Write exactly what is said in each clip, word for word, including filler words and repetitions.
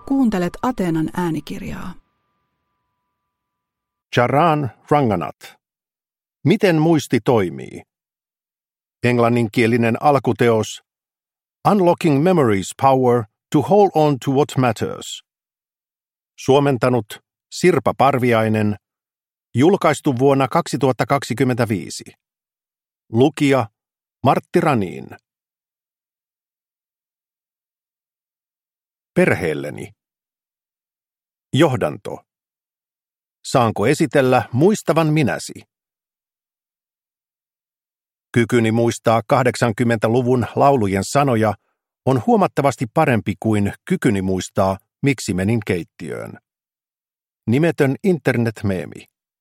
Kuuntelet Ateenan äänikirjaa. Charan Ranganat. Miten muisti toimii? Englanninkielinen alkuteos Unlocking Memory's Power to Hold on to What Matters. Suomentanut Sirpa Parviainen. Julkaistu vuonna kaksituhattakaksikymmentäviisi. Lukija Martti Raniin. Perheelleni. Johdanto. Saanko esitellä muistavan minäsi? Kykyni muistaa kahdeksankymmentäluvun laulujen sanoja on huomattavasti parempi kuin kykyni muistaa, miksi menin keittiöön. Nimetön internet-meemi.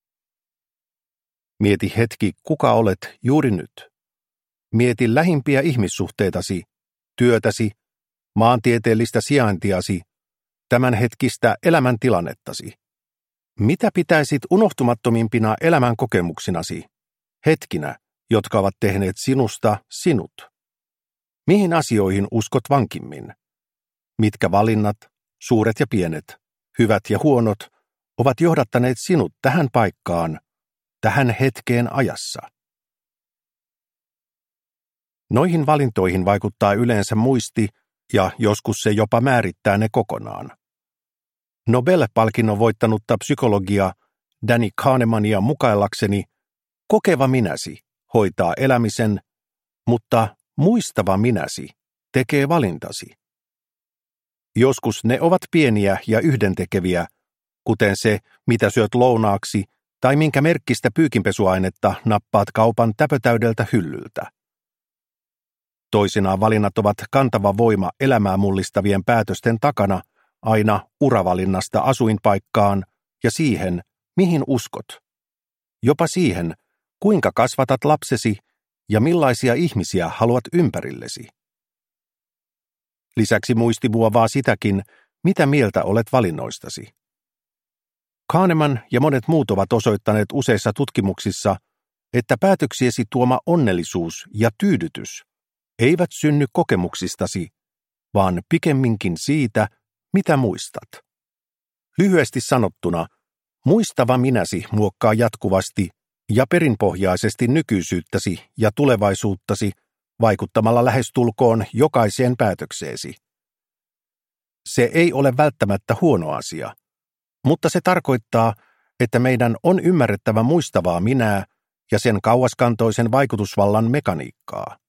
Mieti hetki, kuka olet juuri nyt. Mieti lähimpiä ihmissuhteitasi, työtäsi, maantieteellistä sijaintiasi, tämänhetkistä elämäntilannettasi. Mitä pitäisit unohtumattomimpina elämän kokemuksinasi, hetkinä, jotka ovat tehneet sinusta sinut? Mihin asioihin uskot vankimmin? Mitkä valinnat, suuret ja pienet, hyvät ja huonot, ovat johdattaneet sinut tähän paikkaan, tähän hetkeen ajassa? Noihin valintoihin vaikuttaa yleensä muisti, ja joskus se jopa määrittää ne kokonaan. Nobel-palkinnon voittanutta psykologia Danny Kahnemania mukaillakseni kokeva minäsi hoitaa elämisen, mutta muistava minäsi tekee valintasi. Joskus ne ovat pieniä ja yhdentekeviä, kuten se, mitä syöt lounaaksi tai minkä merkkistä pyykinpesuainetta nappaat kaupan täpötäydeltä hyllyltä. Toisinaan valinnat ovat kantava voima elämää mullistavien päätösten takana aina uravalinnasta asuinpaikkaan ja siihen, mihin uskot. Jopa siihen, kuinka kasvatat lapsesi ja millaisia ihmisiä haluat ympärillesi. Lisäksi muisti muovaa sitäkin, mitä mieltä olet valinnoistasi. Kahneman ja monet muut ovat osoittaneet useissa tutkimuksissa, että päätöksiesi tuoma onnellisuus ja tyydytys eivät synny kokemuksistasi, vaan pikemminkin siitä, mitä muistat. Lyhyesti sanottuna, muistava minäsi muokkaa jatkuvasti ja perinpohjaisesti nykyisyyttäsi ja tulevaisuuttasi vaikuttamalla lähestulkoon jokaiseen päätökseesi. Se ei ole välttämättä huono asia, mutta se tarkoittaa, että meidän on ymmärrettävä muistavaa minää ja sen kauaskantoisen vaikutusvallan mekaniikkaa.